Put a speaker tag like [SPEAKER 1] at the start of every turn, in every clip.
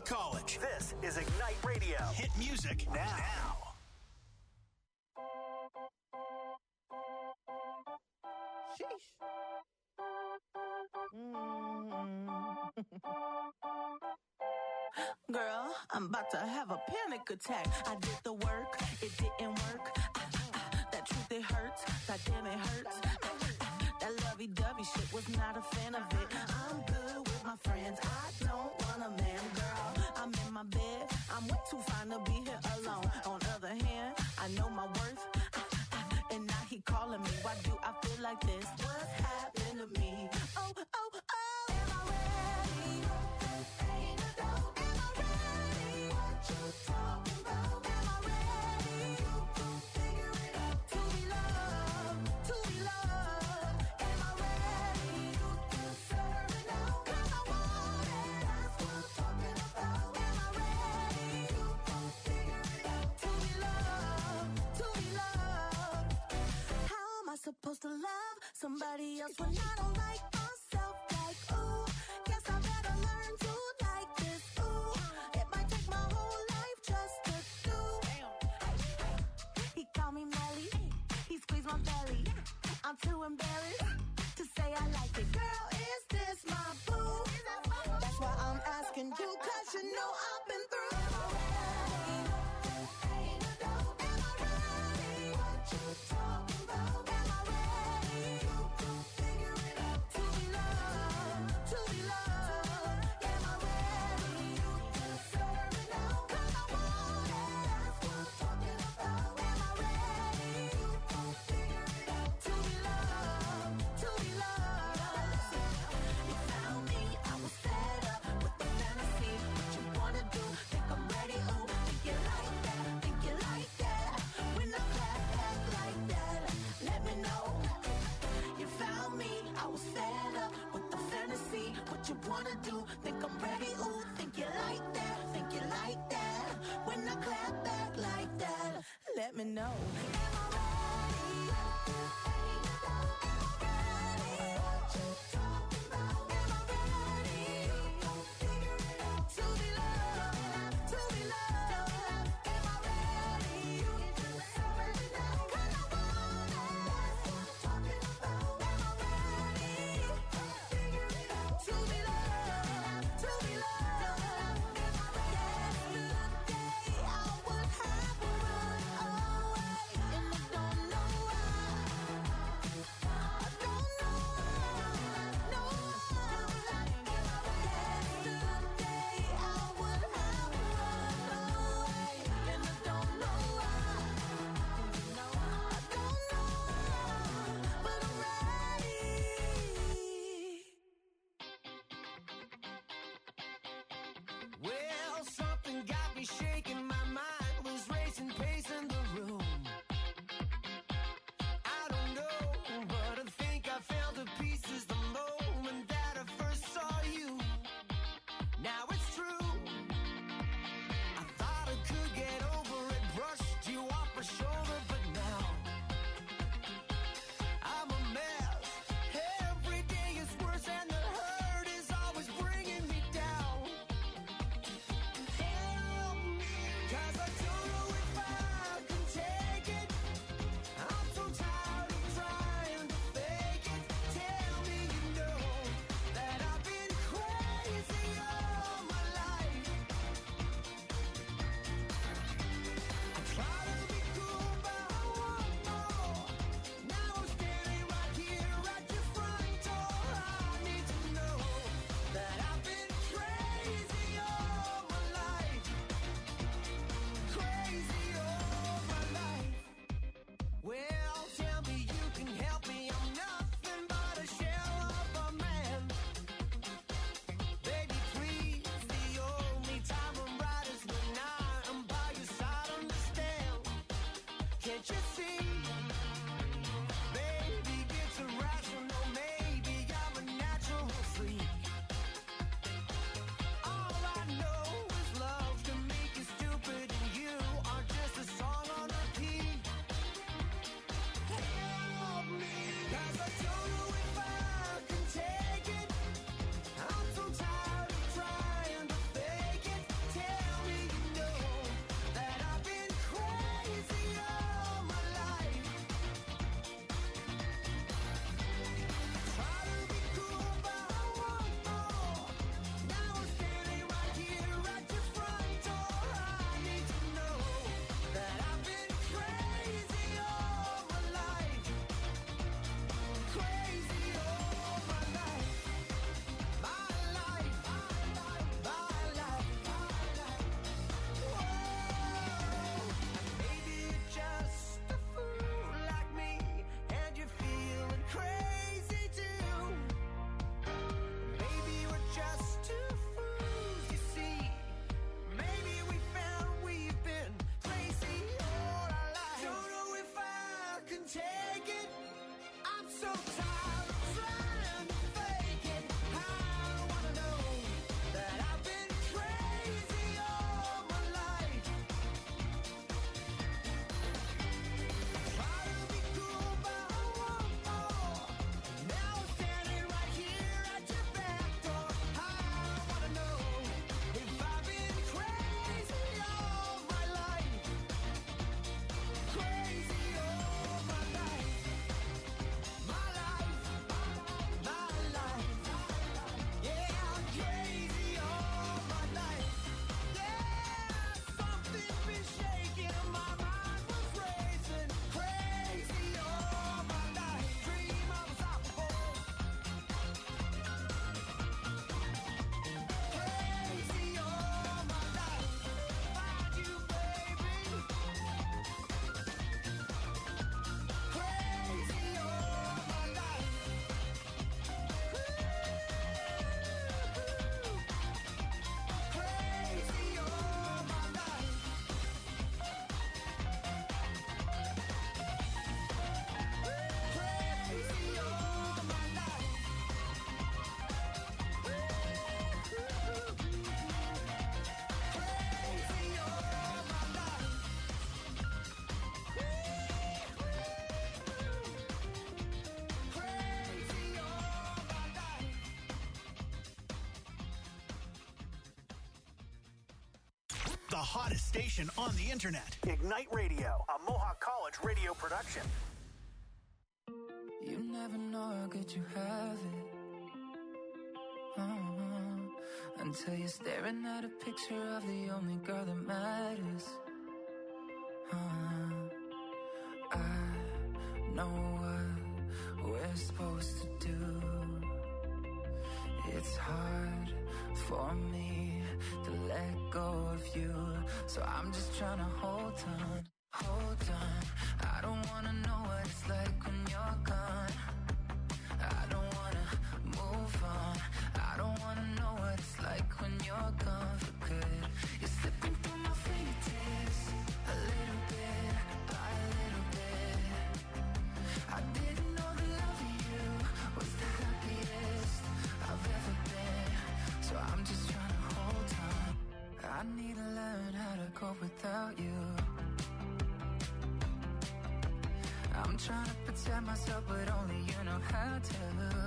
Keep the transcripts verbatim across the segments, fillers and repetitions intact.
[SPEAKER 1] college.
[SPEAKER 2] This is Ignite Radio.
[SPEAKER 1] Hit music now. now.
[SPEAKER 3] Sheesh. Mm. Girl, I'm about to have a panic attack. I did the work, it didn't work. Ah, ah, that truth, it hurts. God damn, it hurts. Ah, ah, that lovey-dovey shit, was not a fan of it. I'm good with my friends. I don't want a man, girl. I'm in my bed. I'm way too fine to be here alone. On the other hand, I know my worth. Ah, ah, and now he calling me. Why do I feel like this? What's happened to me? Oh, oh, oh. Am I ready? Ain't a doubt. Am I ready? What you talking about? Am I ready? You can figure it out. To be loved, to be loved. Am I ready? You deserve it now. 'Cause I want it. That's what I'm talking about. Am I ready? You can figure it out. To be loved, to be loved. How am I supposed to love somebody else when I don't like myself? Like, ooh, guess I better learn to like this. Ooh, it might take my whole life just to do. He called me Melly, he squeezed my belly. I'm too embarrassed to say I like it. Girl, is this my boo? That's why I'm asking you, 'cause you know I've been through. Am I ready? Ain't a doubt. Am I ready? What you talking about? Am I ready? You can figure it out. To be loved, to be loved. Am I ready? You deserve it now. 'Cause I want it. That's what I'm talking about. Am I ready? You can figure it out. To be loved, to be loved. You found me, I was fed up with the fantasy. What you wanna do? Think I'm ready? Ooh, think you like that? Think you like that? When I clap back like that, let me know. You found me, I was fed up with the fantasy. What you wanna do? Think I'm ready? Ooh, think you like that? Think you like that? When I clap back like that, let me know. Am I ready? Ain't a doubt. Am I ready? What you talking about? Am I ready? You gon' figure it out. To be loved, to be loved. Am I ready? You deserve it now. 'Cause I want it. That's what I'm talking about. Am I ready? You gon' figure it out. To be loved,
[SPEAKER 1] The hottest station on the internet. Ignite Radio, a Mohawk College radio production.
[SPEAKER 2] You never know how good you have it. Uh-huh. Until you're staring at a picture of the only girl that matters. Uh-huh. I know what we're supposed to do. It's hard for me to let go of you, so I'm just trying to hold on, hold on. I don't wanna know what it's like when you're gone. I don't wanna move on. I don't wanna know what it's like when you're gone for good. You're slipping through my fingertips, a little bit by a little bit. I didn't know the love of you was the happiest I've ever been, so I'm just trying to hold on. I need to learn how to cope without you. I'm trying to protect myself, but only you know how to.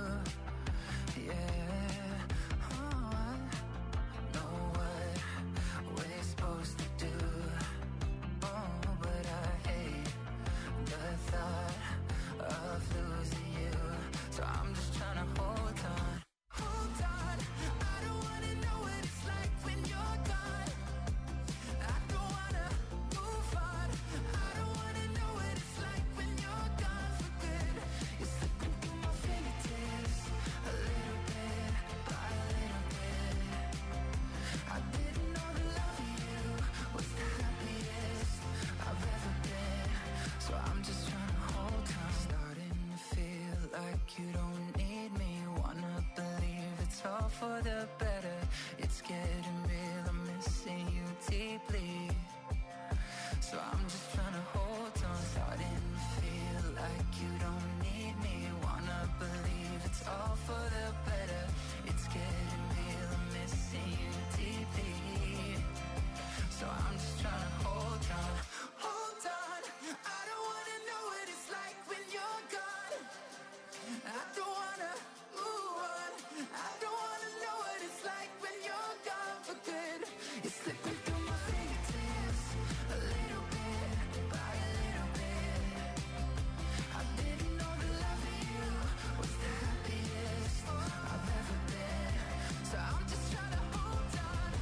[SPEAKER 2] Yeah, oh, I know what we're supposed to do. Oh, but I hate the thought of losing you, so I'm just trying to hold on. Hold on, I don't wanna know what it's like when you're gone. I don't wanna move on. I don't wanna know what it's like when you're gone for good. You're slipping through my fingertips, a little bit by a little bit. I didn't know the love of you was the happiest I've ever been, so I'm just trying to hold on. Starting to feel like you don't need me. Wanna believe it's all for the better. It's getting real, I'm missing you deeply, so I'm just trying to hold on. Starting to feel like you don't need me. Wanna believe it's all for the better. It's getting real, I'm missing you deeply, so I'm just trying to hold on. Hold on, I don't wanna know what it's like when you're gone. I don't wanna move on. I don't wanna know what it's like when you're gone for good. You're slipping through my fingertips, a little bit by a little bit. I didn't know the love of you was the happiest I've ever been, so I'm just trying to hold on.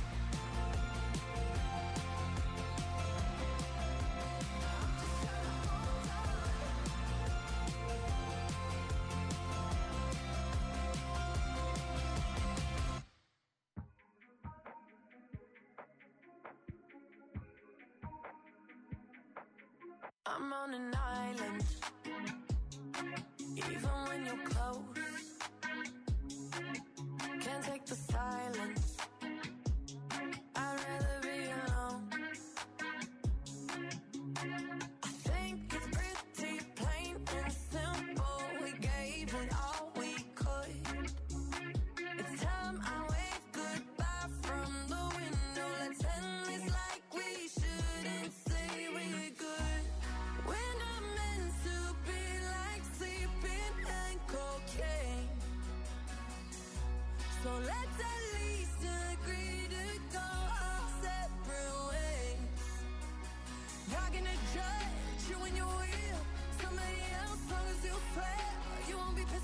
[SPEAKER 2] I'm just trying to hold on.
[SPEAKER 3] I'm on an island, even when you're close. Can't take the silence. I'd rather be alone. I think it's pretty plain and simple. We gave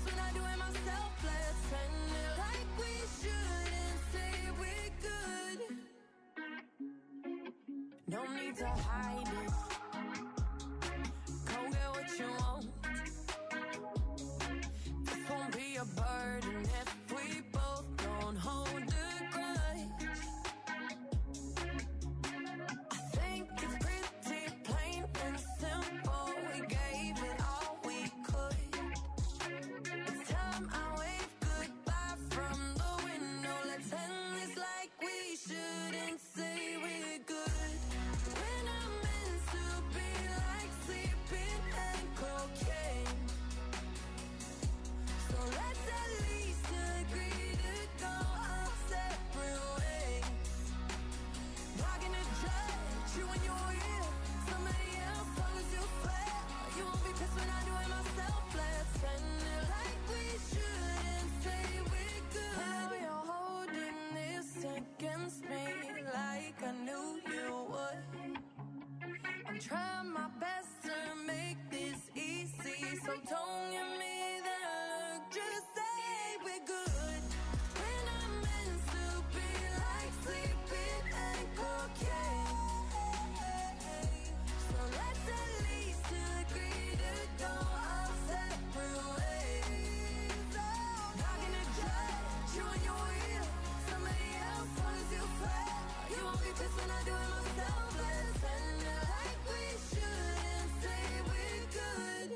[SPEAKER 2] when I do it myself. Let's end it like we should and say we're good. No need to hide it. Go get what you want. This won't be a burden if we both don't hold a grudge. I think it's pretty plain and simple. We gave it all we could. It's time I wave goodbye from the window. Let's end this like we should and say we're good. When I'm meant to be like sleeping and cocaine. So let's at least agree to go our separate ways. Not gonna judge you when you're here. Somebody else, long as you swear. You won't be pissed when I do it myself. Let's end it like we should and say we're good. Now you're holding this against me like I knew you would. I'm trying my best to make this easy, so don't give me that look. Just say we're good. When I'm meant to be like sleeping and cocaine. So let's at least agree to go our separate ways. Not gonna judge you when you're here. Somebody else, long as you swear. You won't be pissed when I do it myself. Let's end it like we should and say we're good.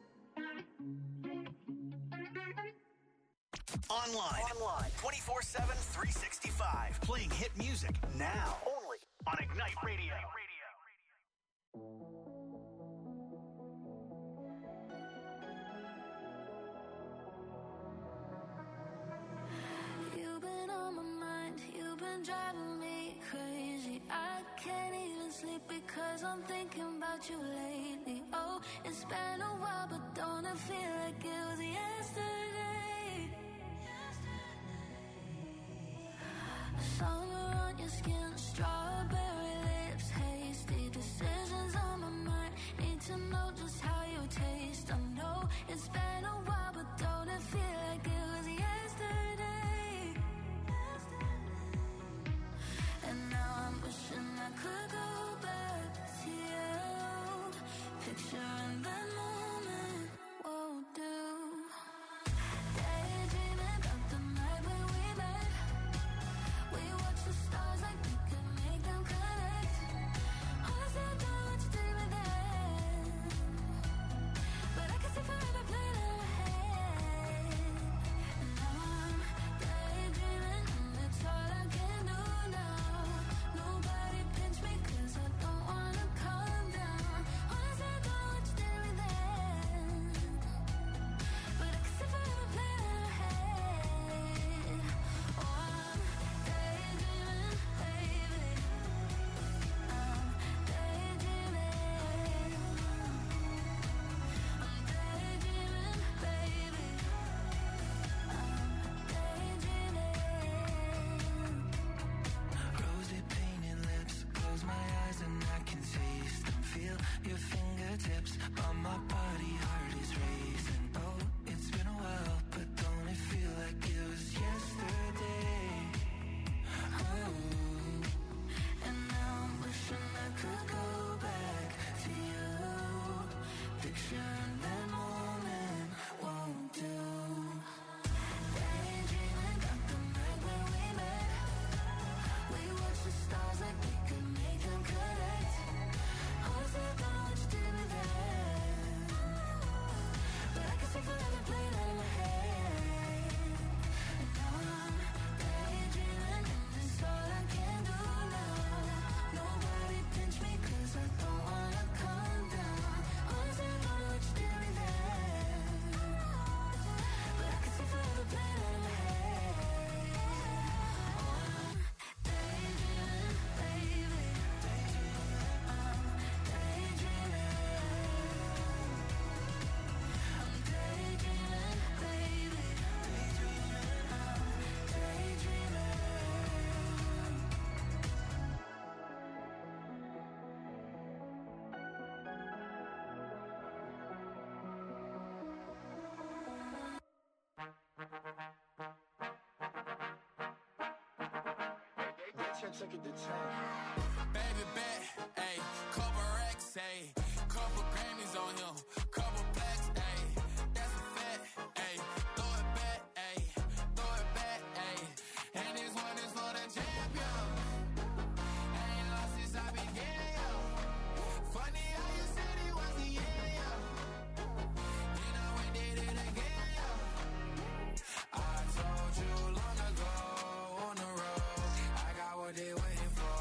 [SPEAKER 1] Online. Online. twenty-four seven, three sixty-five. Playing hit music now. Only on Ignite Radio.
[SPEAKER 2] You've been on my mind, you've been driving me crazy. I can't even sleep because I'm thinking about you lately. Oh, it's been a while, but don't it feel like it was yesterday? Summer on your skin, strawberry lips, hasty decisions on my mind. Need to know just how you taste. I know it's been a while, but don't it feel like it was yesterday? And now I'm wishing I could go back to you. Picturing that moment won't do.
[SPEAKER 4] bitch, I took it to ten.
[SPEAKER 5] Baby bet, ayy, couple racks, ayy, couple Grammys on him, couple blacks, ayy, that's a fact, ayy, throw it back, ayy, throw it back, ayy, and this one is for the champion. I ain't lost since I began, yo. Funny how you said it was the end, yo. Then I went did it again, yo. I told you long ago on the road, I got what they waiting for.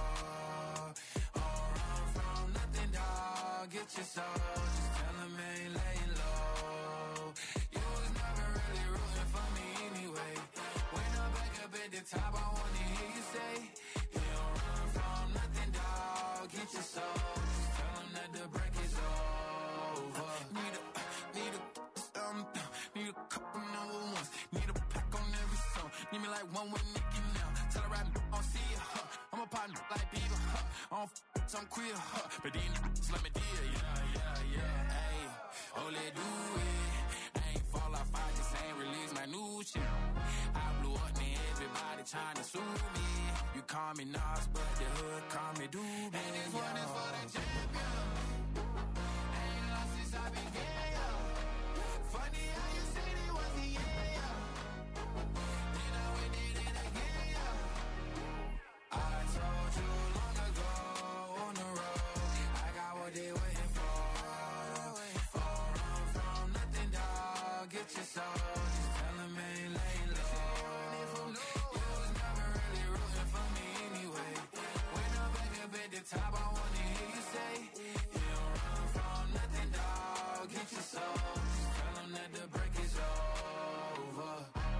[SPEAKER 5] Get your soul, just tell them I ain't laying low. You was never really rooting for me anyway. When I'm back up at the top, I wanna hear you say, you don't run from nothing, dog. Get your soul, just tell them that the break is over. Need a, need a, um, need a couple number ones. Need a pack on every song. Need me like one with Nicki now. Tell her I don't see ya, huh. I'm a partner like Bieber, huh. I don't f*** I'm queer, huh. But then it's like me deal, yeah, yeah, yeah. Ayy, oh, let do it. I ain't fall off, I just ain't release my new shit. I blew up, man, everybody trying to sue me. You call me Nas, but the hood call me Doobie. And this one is for the champion. I ain't lost since I began, yo. Funny how you said it was the end, yo. Then I went did it again, yo. I told you long ago on the road, I got what they waiting for. Don't run from nothing, dog. Get your soul, just tell them I ain't laying low. You was never really rooting for me anyway. When I'm back up at the top, I wanna hear you say, you don't run from nothing, dog. Get your soul, just tell them that the break is over.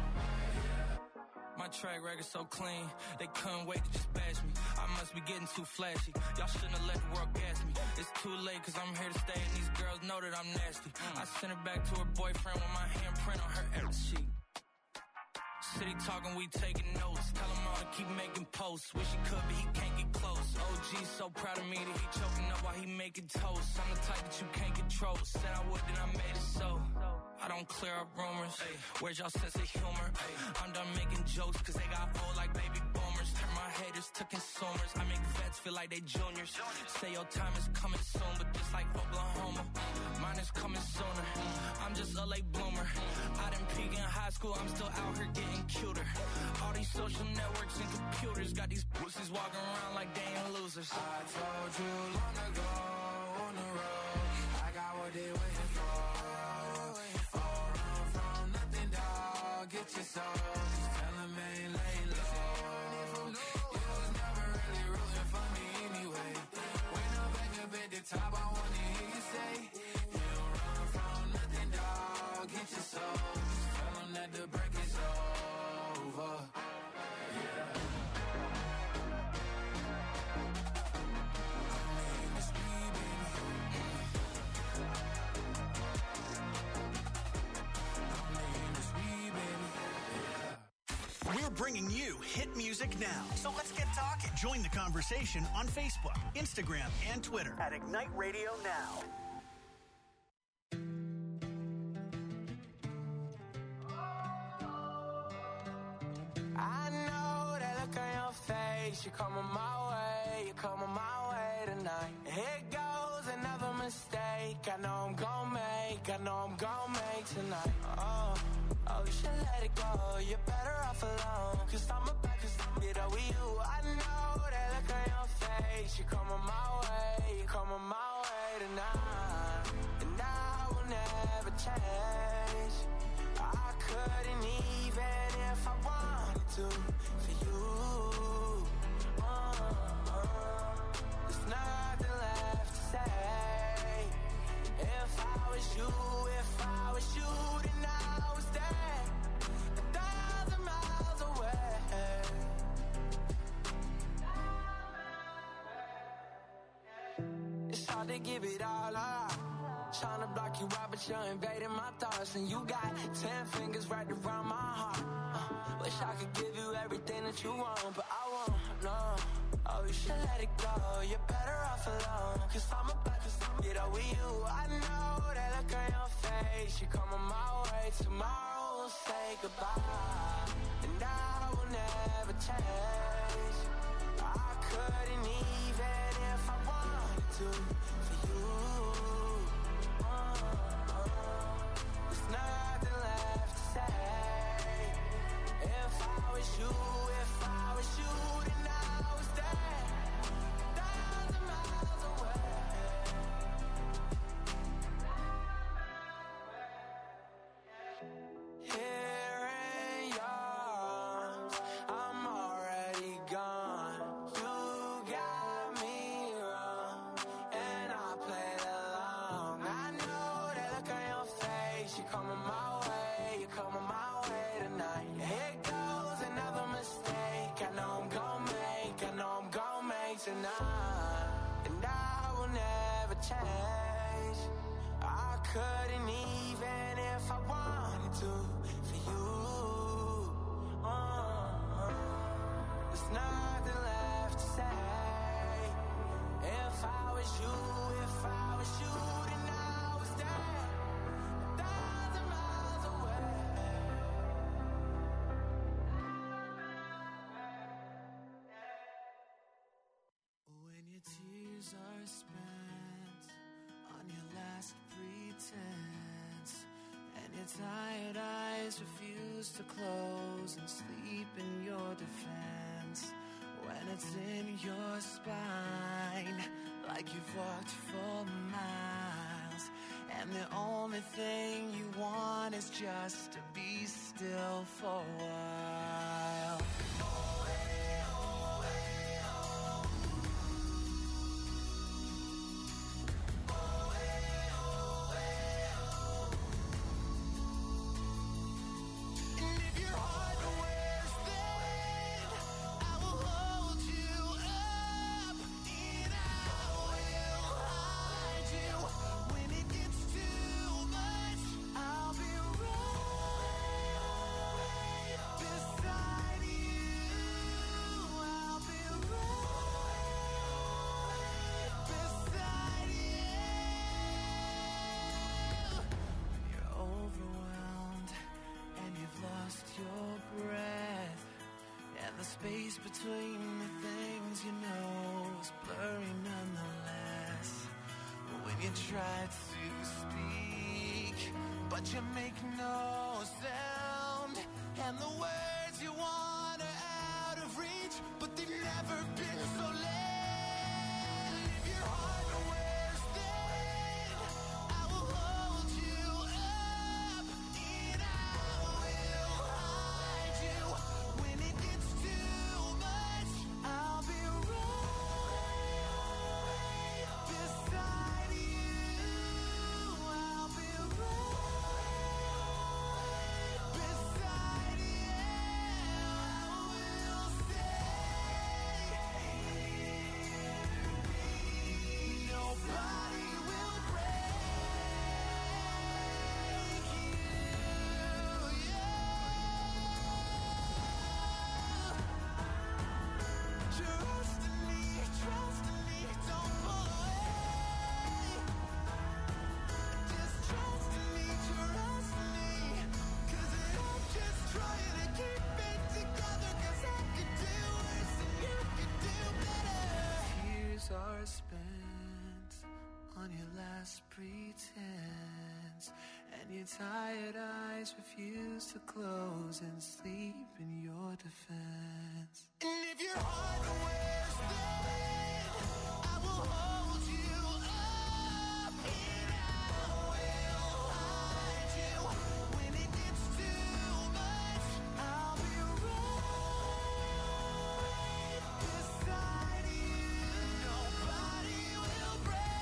[SPEAKER 6] My track record so clean, they couldn't wait to just bash me. I must be getting too flashy. Y'all shouldn't have let the world gas me. It's too late cause I'm here to stay and these girls know that I'm nasty. I sent her back to her boyfriend with my handprint on her every sheet. City talking, we taking notes. Tell him all to keep making posts. Wish he could, but he can't get close. O G's so proud of me that he choking up while he making toast. I'm the type that you can't control. Said I would, then I made it so. I don't clear up rumors. Ay, where's y'all sense of humor? Ay, I'm done making jokes cause they got old like baby boomers. Turn my haters to consumers. I make vets feel like they juniors. Say your time is coming soon, but just like Oklahoma, mine is coming sooner. I'm just a late bloomer. I didn't peak in high school, I'm still out here getting cuter. All these social networks and computers got these pussies walking around like they ain't losers.
[SPEAKER 5] I told you long ago on the road, I got what they waiting for. Get your soul, just tell them I ain't laying low. You was never really rooting for me anyway. When I'm back up at the top, I wanna hear you say, you don't run from nothing, dog. Get your soul, just tell them that the break is over. Yeah. I'm in the street, baby. I'm in the street, baby.
[SPEAKER 1] We're bringing you hit music now. So let's get talking. Join the conversation on Facebook, Instagram, and Twitter at Ignite Radio Now.
[SPEAKER 7] I know that look on your face. You're coming my way. You're coming my way tonight. Here goes another mistake. I know I'm gonna make. I know I'm gonna make tonight. Oh. Oh, you should let it go. You're better off alone. Cause I'm about to get over you. I know that look on your face. You're coming my way. You're coming my way tonight. And I will never change. I couldn't even if I wanted to. For you. Uh, uh, there's nothing left to say. If I was you, if I was you, then I was there, a thousand miles away. It's hard to give it all up. Trying to block you out, but you're invading my thoughts. And you got ten fingers right around my heart. uh, Wish I could give you everything that you want, but I won't, no. Oh, you should let it go. You're better off alone. Cause I'm about to get over you. I know that look on your face. You're coming my way. Tomorrow we'll say goodbye. And I will never change. couldn't even if I wanted to for you. Oh, there's nothing left to say. If I was you, if I was you, then I was there, a thousand miles away. Here in your arms, I'm already gone. You got me wrong, and I played along. I know that look on your face. You're coming my way, you're coming my way tonight. Here goes another mistake. I know I'm gon' make, I know I'm gon' make tonight, and I will never change. I couldn't even if I wanted to for you. Oh, there's nothing left to say. If I was you, if I was you, then I was there, a thousand miles away. When your tears are spent on your last pretense, and your tired eyes refuse to close and sleep in your defense, when it's in your spine like you've walked for miles, and the only thing you want is just to be still for a while. Space between the things you know is blurry nonetheless. When you try to speak, but you make no sound, and the words you want are out of reach, but they've never been so late. If your heart wears thin, I will hold you up, and I will hide you. When it gets too much, I'll be right beside you. I'll be right beside you. I will stay. Nobody will break you. Trust in me, trust in me, don't pull away. Just trust in me, trust in me, 'cause I'm just trying to keep it together, 'cause I could do worse and you could do better. Tears are spent on your last pretense, and your tired eyes refuse to close and sleep in your defense. And if your heart wears thin, I will hold you up, and I will hide you. When it gets too much, I'll be right beside you. Nobody will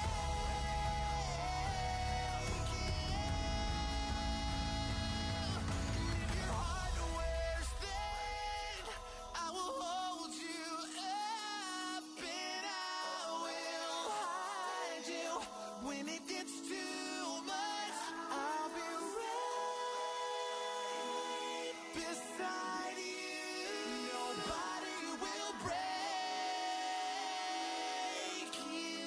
[SPEAKER 7] break you. If your heart wears thin, I will hold you up, and I will hide you. When it gets too much, I'll be right beside you. Nobody will break you.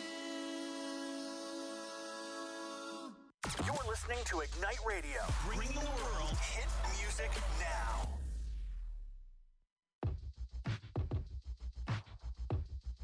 [SPEAKER 1] You're listening to Ignite Radio, bringing the world hit music now.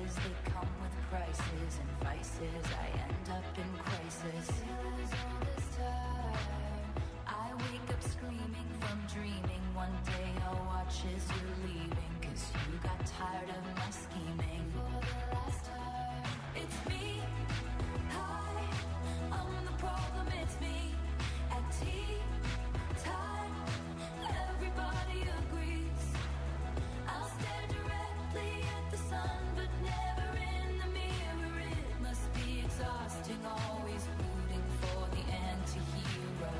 [SPEAKER 4] devices, they come with prices and vices. I end up in crisis. All this time, I wake up screaming from dreaming. One day I'll watch as you're leaving, 'cause you got tired of my scheming. For the last time, it's me. Hi, I'm the problem, it's me. At tea time, everybody agrees. I'll stare directly at the sun, but never in the mirror. It must be exhausting, always rooting for the anti-hero.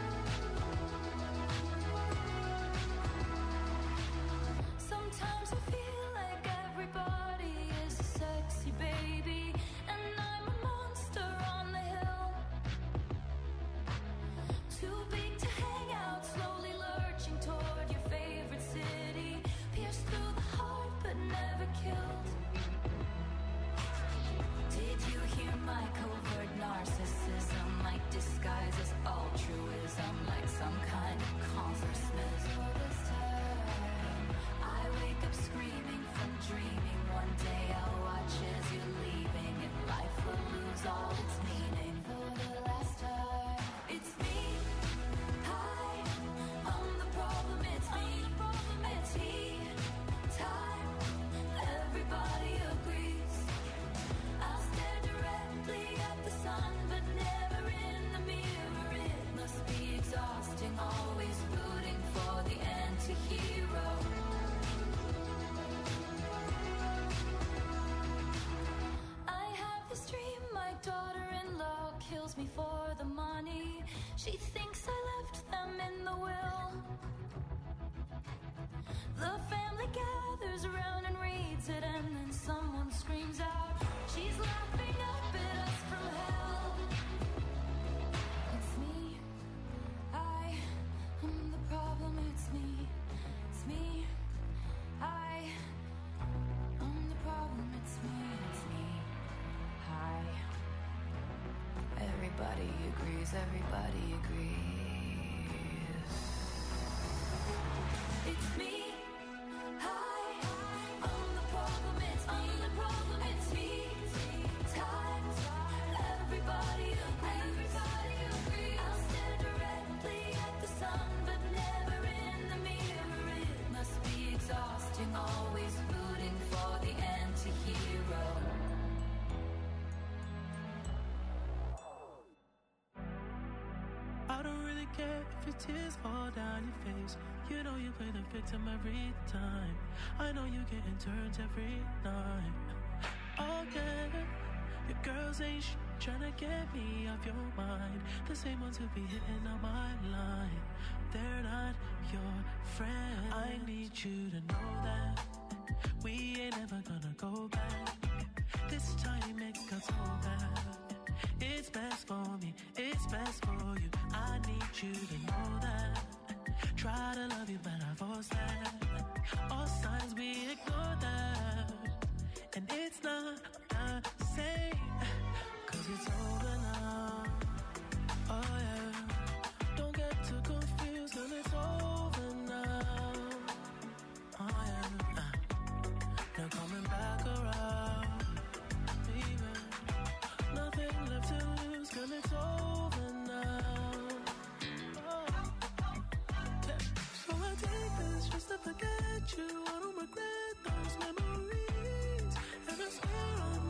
[SPEAKER 4] Sometimes I feel like everybody is a sexy baby, and I'm a monster on the hill. Too big to hang out, slowly lurching toward your favorite city. Pierced through the heart, but never killed. Did you hear my covert narcissism? Like disguise as altruism, like some kind of consciousness. All this time, I wake up screaming from dreaming. One day I'll watch as you're leaving, and life will lose all its meaning. For the last time, it's me. Hi, I'm the problem, it's me. At tea time, everybody agrees. I'll stare directly at the sun, but never in the mirror. It must be exhausting, always rooting for the anti-hero. I have this dream, my daughter-in-law kills me for the money. She thinks I left them in the will. The family gathers around and reads it, and then someone screams out, she's laughing up at us from hell. It's me. I am the problem, it's me. It's me. I am the problem, it's me. It's me. Hi. Everybody agrees, everybody agrees. It's me. Hi, I'm the problem, it's me. I'm the problem, it's me. Time, everybody agrees. Everybody agrees. I'll stare directly at the sun, but never in the mirror. It must be exhausting, always rooting for the anti-hero.
[SPEAKER 8] I don't really care if your tears fall down your face. You know you play the victim every time. I know you getting turns every night. Oh yeah, your girls ain't sh- trying to get me off your mind. The same ones who be hitting on my line. They're not your friend. I need you to know that we ain't ever gonna go back. This time it got so bad. It's best for me, it's best for you. I need you to know that. Try to love you, but I force that. All signs we ignore that. And it's not the same, 'cause it's over now. Oh yeah, don't get too confused, 'cause it's over now. Oh yeah, uh, now coming back around, baby. Nothing left to lose, 'cause it's over now. Oh. Yeah. So I take this just to forget you. I don't regret those memories, and I swear I'm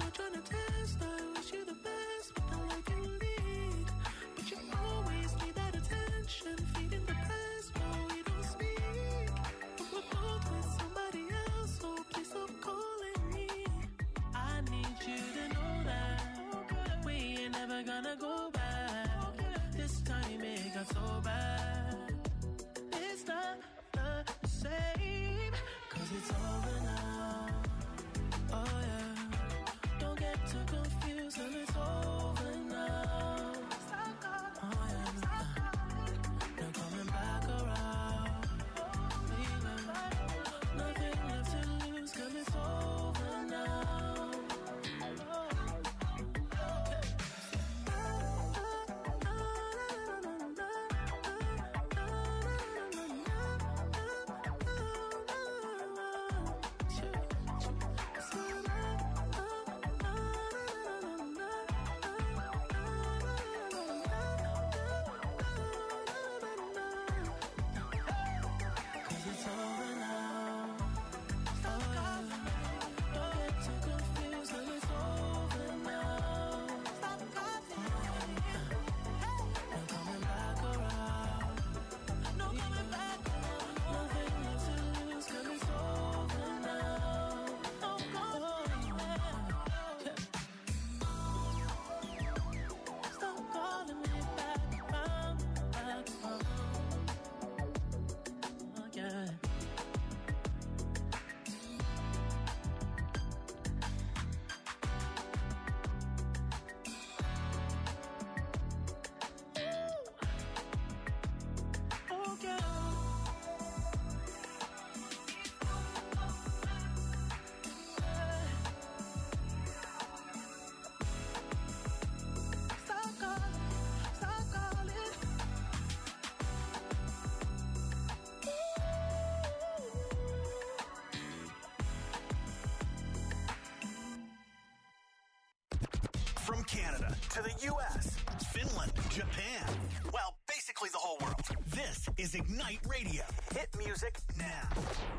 [SPEAKER 1] Canada to the U S, Finland, Japan. Well, basically the whole world. This is Ignite Radio. Hit music now.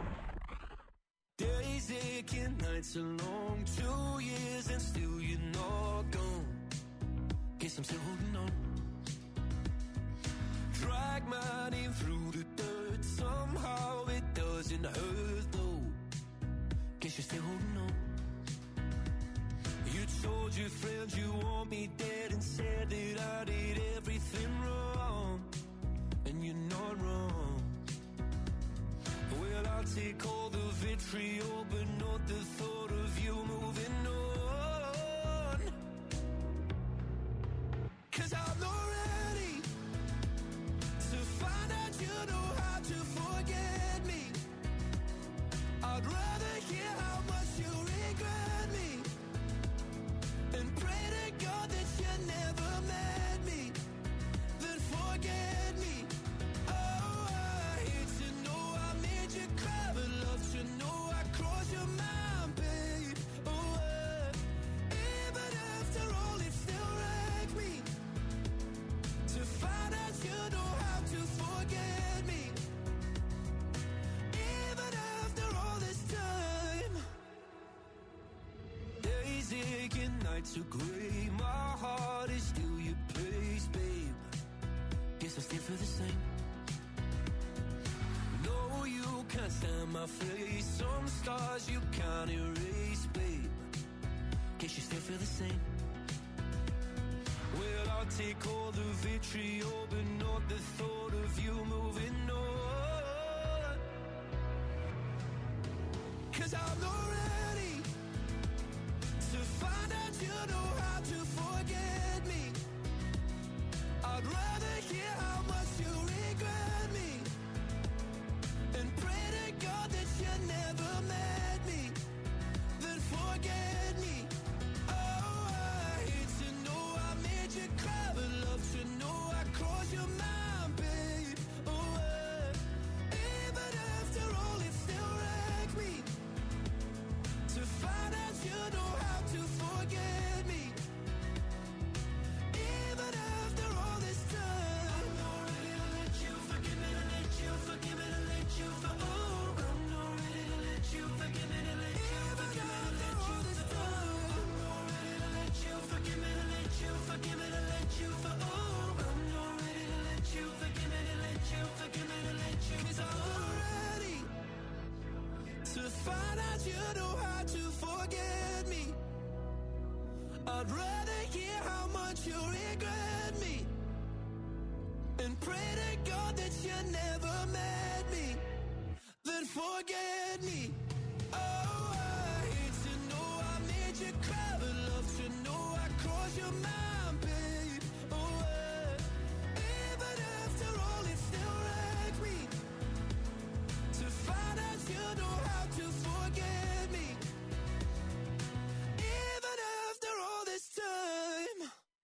[SPEAKER 9] Days aching, nights are long, two years and still you're not gone. Guess I'm still holding on. Drag my name through the dirt, somehow it doesn't hurt though. Guess you're still holding on. You told your friends you want me dead and said that I did everything wrong. And you're not wrong. Well, I'll take all the vitriol, but not the thought of you moving on. 'Cause I'm not ready to find out you know how to forget me. I'd rather hear how much you regret me and pray to God that you never met me, then forget me. Oh, I hate to know I made you cry, but love to know I crossed your mind, babe. Oh, uh, even after all, it still wrecked me to find out you know how to forget me. Even after all this time, days aching, nights are grey. My heart is still your place, babe. Guess I still feel the same. No, you can't stand my face. Some scars you can't erase, babe. Guess you still feel the same. Well, I'll take all the vitriol, but not the thought of you moving on. 'Cause I'm not ready to find out you know how to forget me. I'd rather hear how much you regret me and pray to God that you never met me, then forget me. Oh, I hate to know I made you cry, but love to know I crossed your mind, babe. Oh, uh, even after all, it still wrecked me to find out you know how to forget me. Even after all this time, I'm not ready to let you forgive me, to let you forgive me, to let you for oh, I'm not ready to let you forgive me, to let you forgive me, to let you this time. I'm not ready to let you forgive me, to let you forgive me, to let you for oh, I'm not ready to let you forgive me, to let you forgive me, to let you. 'Cause I'm not ready to find out you know how to forget me. I'd rather hear how much you regret me and pray to God that you never met me, then forget me. Oh, I hate to know I made you cry, but love to know I crossed your mind, babe. Oh, uh, even after all, it still wrecked me to find out you know how to forget me. Even after all this time.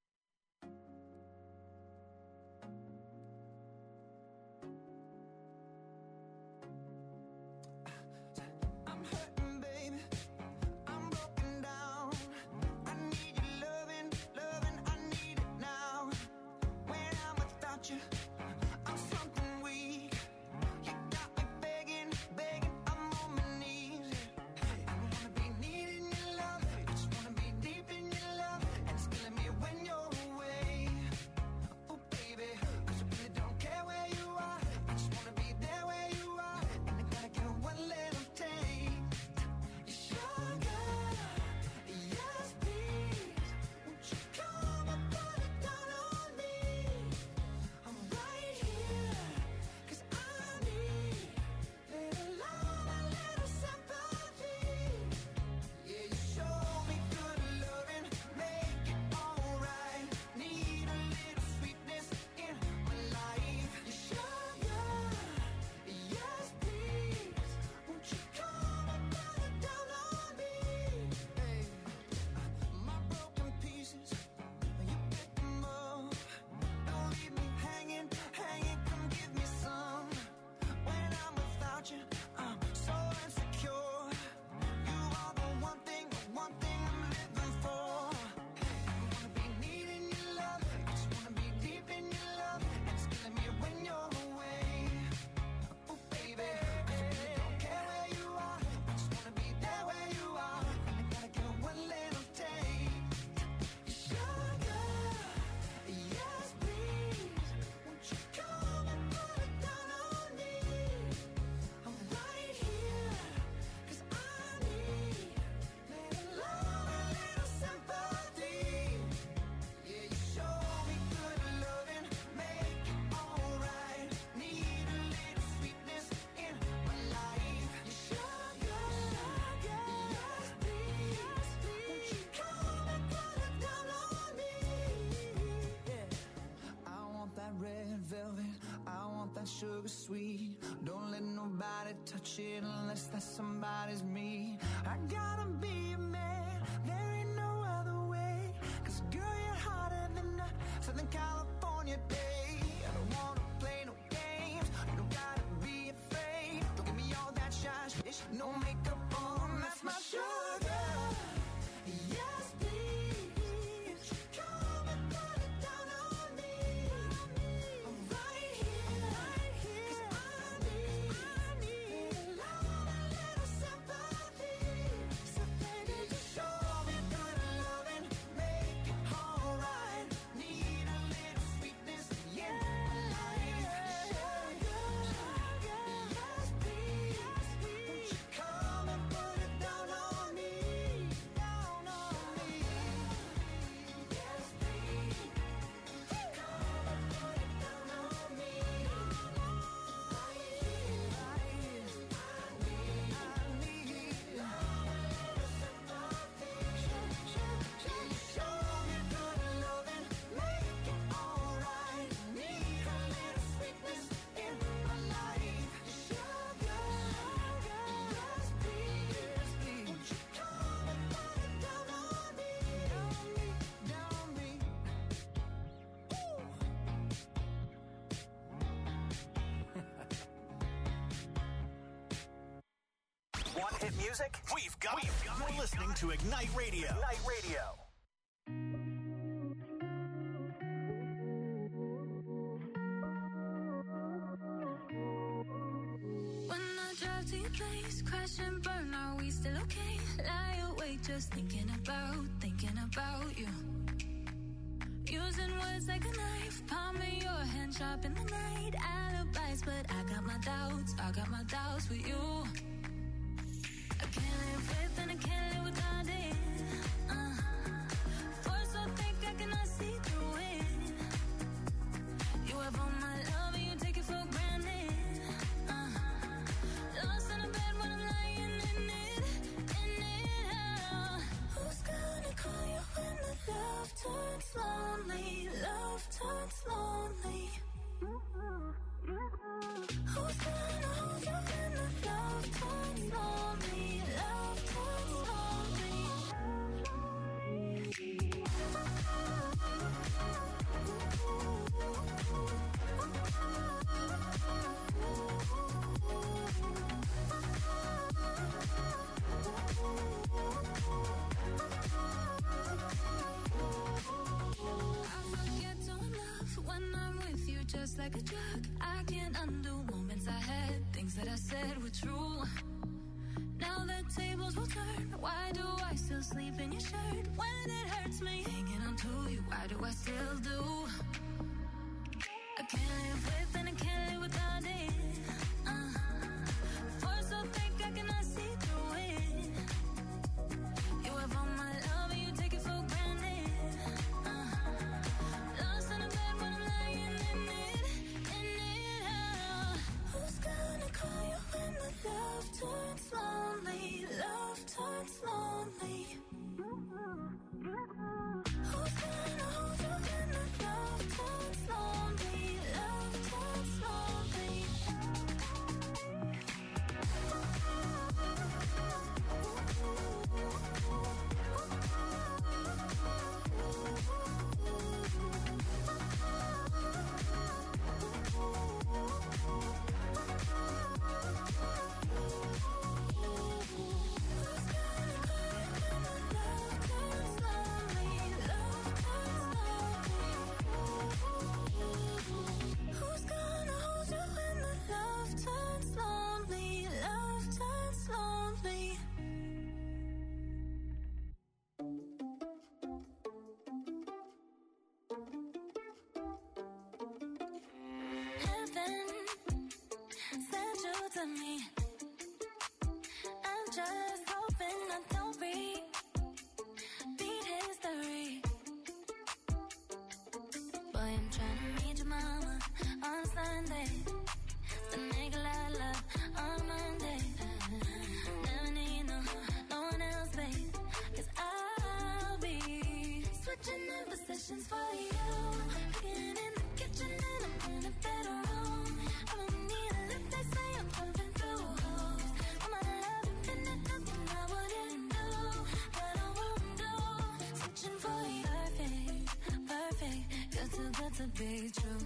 [SPEAKER 9] I'm hurting, baby. I'm broken down. I need your loving, loving.
[SPEAKER 2] sugar sweet. Don't let nobody touch it unless that somebody's me. I gotta be a man, there ain't no other way. Cause girl, you're hotter than a Southern California day. I don't wanna play no games, you don't gotta be afraid. Don't give me all that shy shit, no makeup on, that's my sugar. Yes, please, come and put it down on me. Right here, right here, 'cause I need, I need a love, a little sympathy. So baby, just show me good loving, make it alright. Need a little sweetness in my life. Sugar, sugar, yes please, won't you come and put it down on me, down on me. Yes please, come and put it down on me. Right here, right here, I need, I need love, a little sympathy. Show me good loving, make it alright. Need a little sweetness in my life. Sugar, yes please, won't you come and put it down on me, down me, down me.
[SPEAKER 1] Want hit music? We've got it. You're listening to Ignite Radio. Ignite Radio.
[SPEAKER 4] When I drive to your place, crash and burn, are we still okay? Lie awake just thinking about, thinking about you. Using words like a knife, palming your hand sharp in the night. Alibis, but I got my doubts, I got my doubts with you. I can't live with and I can't live without it. Uh, force so thick I cannot see through it. You have all my love and you take it for granted. Uh, lost in a bed when I'm lying in it, in it. Uh, who's gonna call you when the love turns lonely? Love turns lonely. Who's gonna hold you when the love turns lonely? Love turns lonely. I forget to love when I'm with you, just like a drug. I can't undo moments I had, things that I said were true. Now the tables will turn. Why do I still sleep in your shirt when it hurts me? Hanging on to you, why do I still do? I can't live with and I can't live without it. Uh, force so thick I cannot see through it. You have all my love and you take it for granted. Uh, lost in a bed when I'm lying in it, in it. Uh, who's gonna call you when the love turns lonely? Love turns lonely. Who's gonna hold you when the love turns lonely? Love turns lonely. Who's gonna hold you when the love turns lonely? Love turns lonely. Heaven sent you to me. I'm just hoping I don't repeat history. Boy, I'm trying to meet your mama on Sunday. Then make a lot of love on Monday. Never need no, no one else, babe. 'Cause I'll be switching in positions for you. Cooking in the kitchen and I'm in the bedroom. I'm a be true.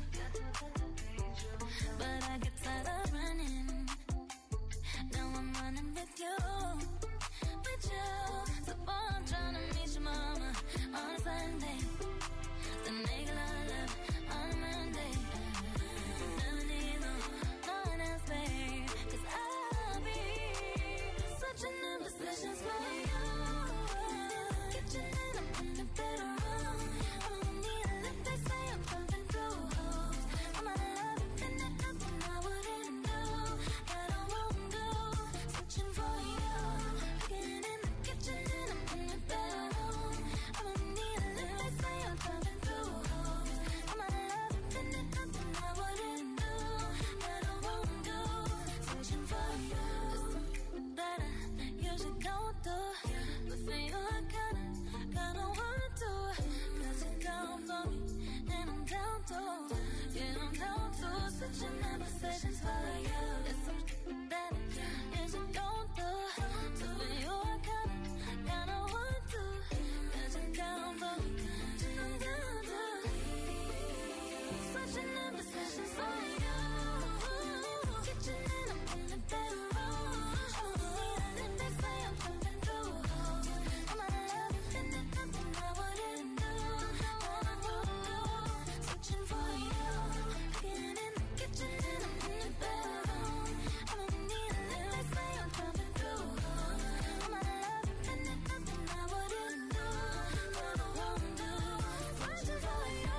[SPEAKER 4] But I get tired of running. Now I'm running with you, with you. So boy, I'm trying to meet your mama on a Sunday. The nigga I love on a Monday. Never need no, no one else, babe. Cause I'll be switching in positions for you. Kitchen and I'm in the bedroom. I'm gonna need a lift, they say I'm pumping through holes. I'm out of love, infinite, nothing I wouldn't do. That I won't do. Switching for you. Getting in the kitchen and I'm in the bedroom. I'm gonna need a lift, they say I'm pumping through holes. I'm out of love, infinite, nothing I wouldn't do. That I won't do. Switching for you. That I usually don't do. But for you I kinda, kinda want to. Cause you count for me and I'm down to. Yeah, I'm down to. Switching my positions for you. It's something that I usually don't do. So for you I kinda, kinda want to. Cause you count for me and I'm down to. Switching my positions for you. Kitchen and I'm in the bedroom. And they say I'm jumping through holes. I'm out of love, infinite, nothing I wouldn't do. What I won't do. Switching for you. Getting in the kitchen and I'm in the bedroom. I'm gonna need a little, they say I'm jumping through holes. I'm out of love, infinite, nothing I wouldn't do. What I won't do. Switching for you.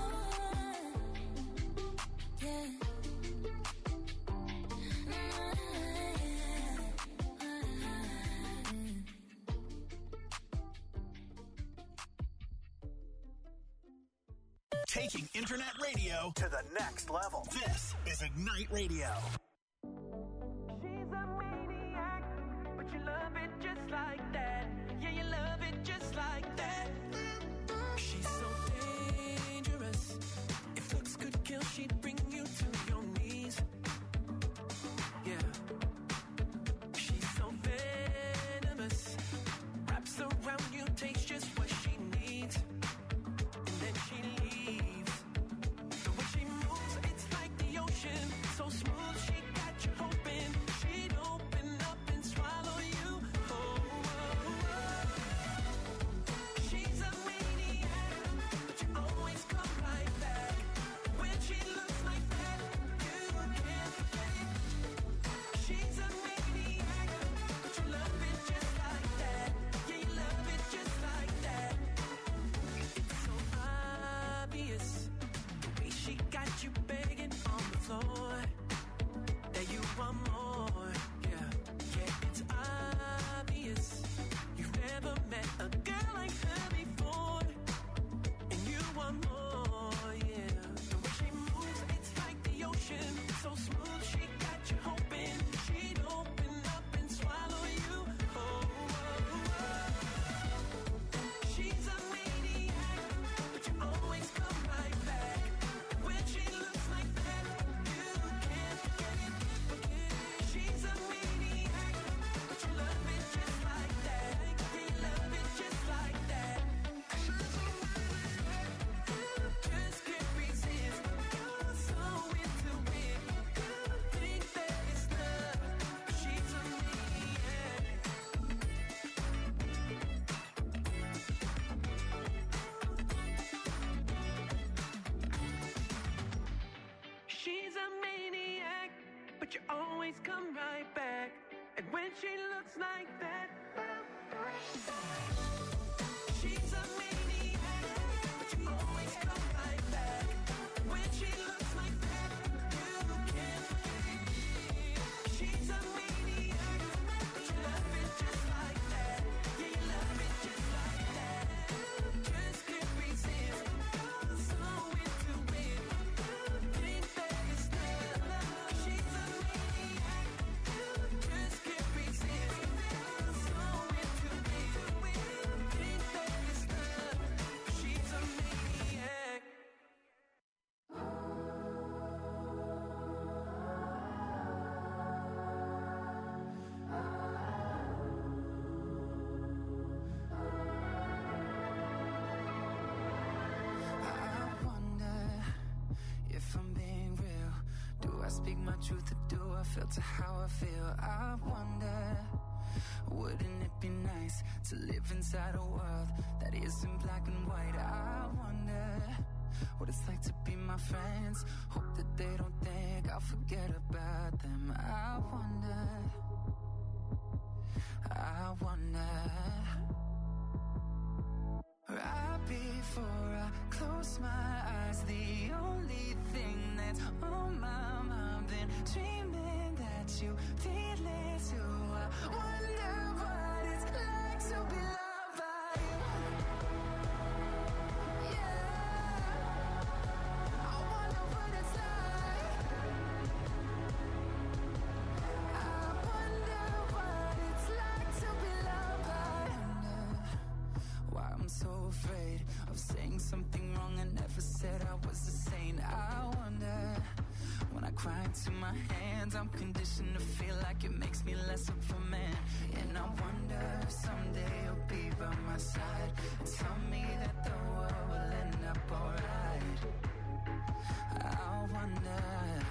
[SPEAKER 4] Yeah.
[SPEAKER 1] Taking internet radio to the next level. This is Ignite Radio.
[SPEAKER 9] She's a maniac, but you love it just like that. Yeah, you love it just like that. She's so dangerous. If looks could kill, she'd bring you to your knees. Yeah. She's so venomous. Wraps around you, takes just what she needs. And then she leaves. The way she moves, it's like the ocean. So smooth, she got you hoping she'd open up and swallow you. Oh, oh, oh. She's a maniac, but you always come right back. When she looks like that, you can't forget it. She's a maniac, but you love it just like that. Yeah, you love it just like that. It's so obvious, the way she got you begging on the floor, that you want more. Yeah, yeah, it's obvious. You've never met a girl like her before, and you want more. Yeah, the way she moves, it's like the ocean. So smooth, she got you hoping she'd open up and swallow you. Oh, oh, oh. She's a maniac, but you always come right back. When she looks like that, you can't forget it. She's a maniac, but you love it just like that. Yeah, you love it just like that. Just can't resist. You're so into it. Think that it's love. She's a maniac. She's a maniac, but you always come right back. And when she looks like that, she's a maniac, but you always come right back. When she looks like that, you can't forget it. She's a maniac, but you love it just like that. Yeah, you love it just like that. Just can't resist. You're so into it. Think that it's love. She's a maniac. Just can't resist. You're so into it.
[SPEAKER 2] speak my truth or do I filter how I feel? I wonder, wouldn't it be nice to live inside a world that isn't black and white? I wonder what it's like to be my friends. Hope that they don't think I'll forget about them. I wonder, I wonder. Right before I close my eyes, the only thing that's on my mind, been dreaming that you feel it too. I wonder what it's like to be loved by you. Yeah, I wonder what it's like. I wonder what it's like to be loved by you. Why I'm so afraid of saying something wrong. I never said I was a saint. I wonder, when I cry into my hands, I'm conditioned to feel like it makes me less of a man. And I wonder if someday you'll be by my side and tell me that the world will end up alright. I wonder,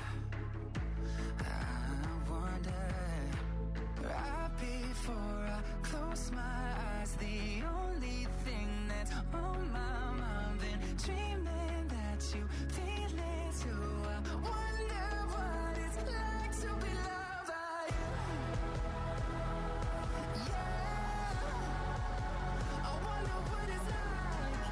[SPEAKER 2] I wonder. Right before I close my eyes, the only thing that's on my mind, been dreaming that you feel it too. I wonder what it's like to be loved by you. Yeah, I wonder what it's like.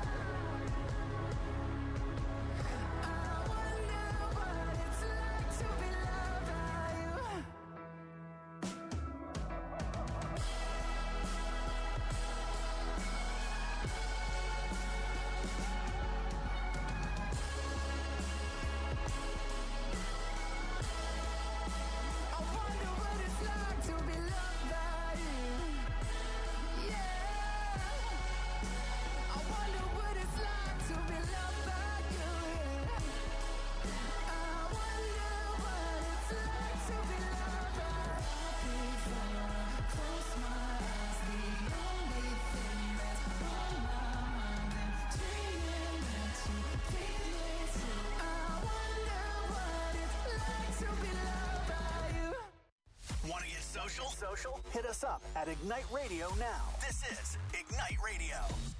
[SPEAKER 2] I wonder what it's like to be loved by you. I wonder what it's like to be loved by you. Yeah, I wonder what it's like to be loved by you. Yeah, I wonder what it's like to be loved by you. Before I close my eyes, the only thing that's on my mind, and dreaming that you feel it too. I wonder what it's like to be loved by you.
[SPEAKER 1] Want to get social? Social? Hit us up at Ignite Radio now. This is Ignite Radio.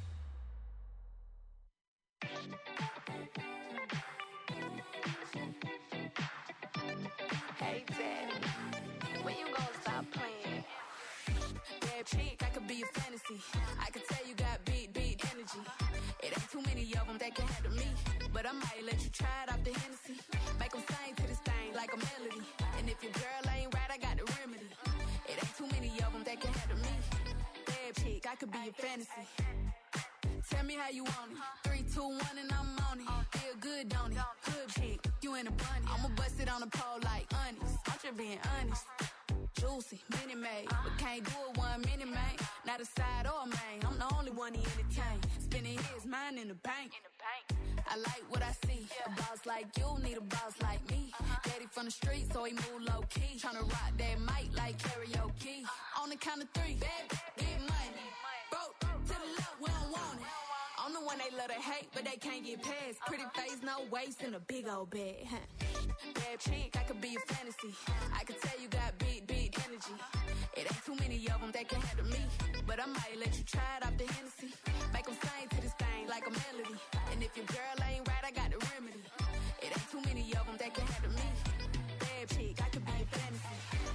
[SPEAKER 10] Hey, Daddy, when you gonna stop playing? Bad chick, I could be a fantasy. I could tell you got big, big energy. It ain't too many of them that can handle me. But I might let you try it off the Hennessy. Make them sing to this thing like a melody. And if your girl ain't right, I got the remedy. It ain't too many of them that can handle me. Bad chick, I could be a fantasy. Tell me how you want it. Three, two, one, and I'm on it. Feel good, don't it? Hood chick, you in a bunny. I'ma bust it on the pole like honest. I'm just being honest. Juicy, mini made, but can't do it one minute, man. Not a side or a main. I'm the only one he entertain. Spending his mind in the bank. I like what I see. A boss like you need a boss like me. Daddy from the street, so he move low key. Tryna rock that mic like karaoke. On the count of three, bad, get money. Broke to the left, we don't want it. I'm the one they love to hate, but they can't get past. Pretty face, no waist, and a big old bag. Huh. Bad chick, I could be a fantasy. I could tell you got big, big energy. It ain't too many of them that can handle me. But I might let you try it off the Hennessy. Make them sing to this thing like a melody. And if your girl ain't right, I got the remedy. It ain't too many of them that can handle me. Bad chick, I could be a fantasy.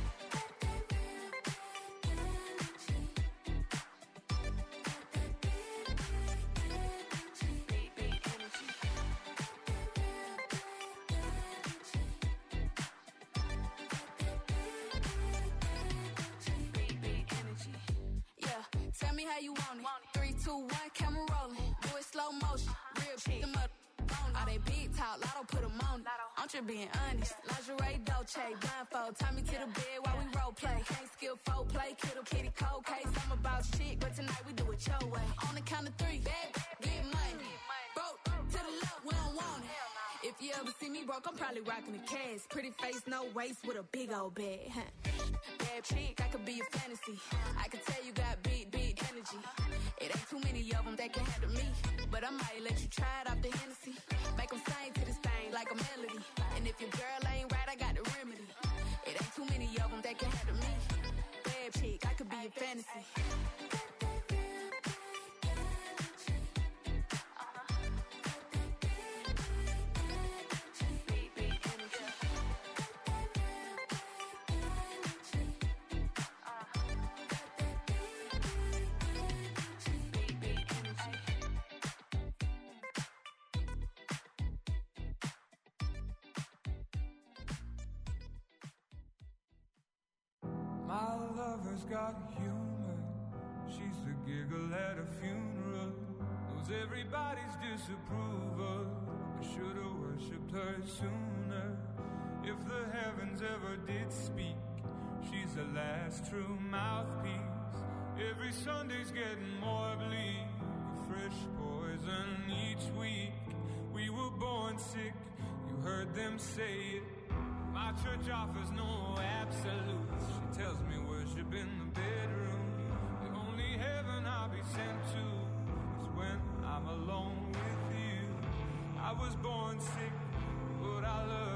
[SPEAKER 10] Tell me how you want it. Three, two, one, camera rolling. Do it slow motion. Real chick. Them up on all they big talk. Lotto put them on it. I'm just being honest. Lingerie, Dolce, blindfold. Tie me to the bed while we role play. Can't skill folk play. Kiddo, kitty, cold case. I'm about shit, but tonight we do it your way. On the count of three, bad, get money. Broke to the left, we don't want it. If you ever see me broke, I'm probably rocking a cast. Pretty face, no waist, with a big old bag. Huh. Bad chick, I could be a fantasy. I could tell you got big, big energy. It ain't too many of them that can handle me. But I might let you try it off the Hennessy. Make them sing to this thing like a melody. And if your girl ain't right, I got the remedy. that can handle me. Bad chick, I could be a fantasy.
[SPEAKER 5] My lover's got humor. She's the giggle at a funeral. Knows everybody's disapproval. I should've worshipped her sooner. If the heavens ever did speak, she's the last true mouthpiece. Every Sunday's getting more bleak. A fresh poison each week. We were born sick, you heard them say it. My church offers no absolutes. She tells me worship in the bedroom. The only heaven I'll be sent to is when I'm alone with you. I was born sick, but I love